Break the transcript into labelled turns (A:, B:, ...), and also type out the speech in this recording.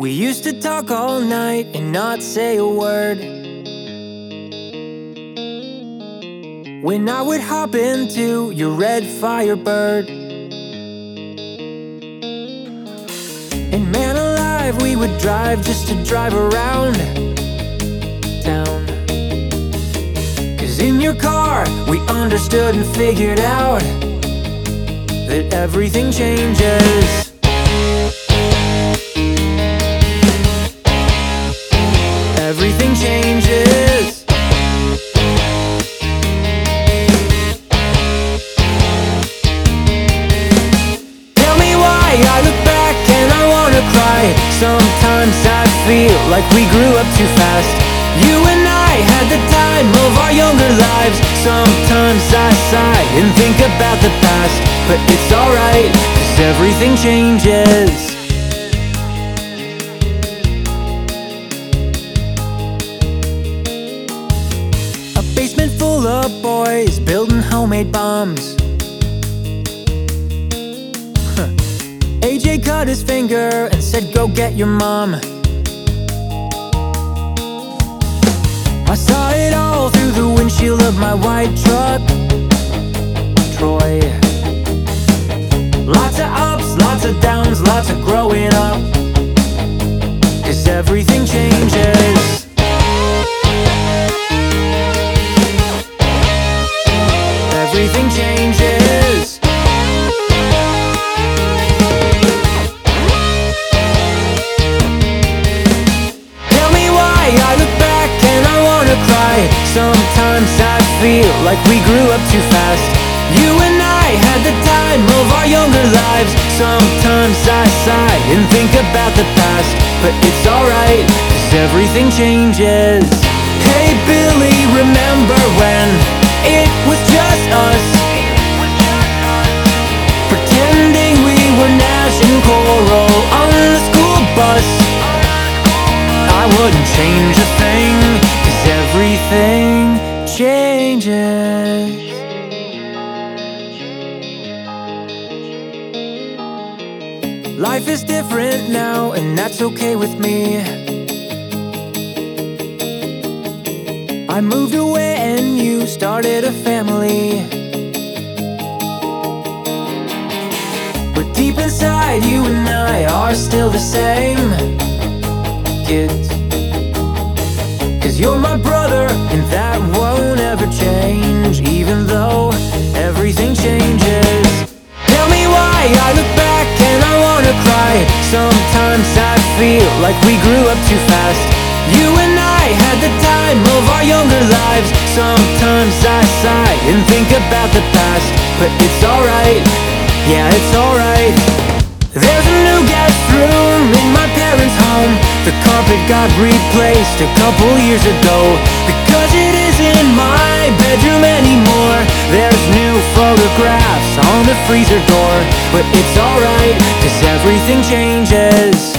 A: We used to talk all night and not say a word. When I would hop into your red Firebird, and man alive, we would drive just to drive around town. 'Cause in your car, we understood and figured out that everything changes. Everything changes. Tell me why I look back and I wanna cry. Sometimes I feel like we grew up too fast. You and I had the time of our younger lives. Sometimes I sigh and think about the past, but it's alright, 'cause everything changes. Basement full of boys building homemade bombs. AJ cut his finger and said, "Go get your mom." I saw it all through the windshield of my white truck, Troy. Lots of ups, lots of downs, lots of growing up, 'cause everything changes. Everything changes. Tell me why I look back and I wanna cry. Sometimes I feel like we grew up too fast. You and I had the time of our younger lives. Sometimes I sigh and think about the past, but it's alright, 'cause everything changes. Hey Billy, remember when it was just us, pretending we were Nash and Coral on the school bus? I wouldn't change a thing, 'cause everything changes. Life is different now, and that's okay with me. I moved away and you started a family, but deep inside you and I are still the same kids. 'Cause you're my brother and that won't ever change, even though everything changes. Tell me why I look back and I wanna cry. Sometimes I feel like we grew up too fast. You and I had the time of our younger lives. Sometimes I sigh and think about the past, but it's alright, yeah, it's alright. There's a new guest room in my parents' home. The carpet got replaced a couple years ago, because it isn't my bedroom anymore. There's new photographs on the freezer door, but it's alright, 'cause everything changes.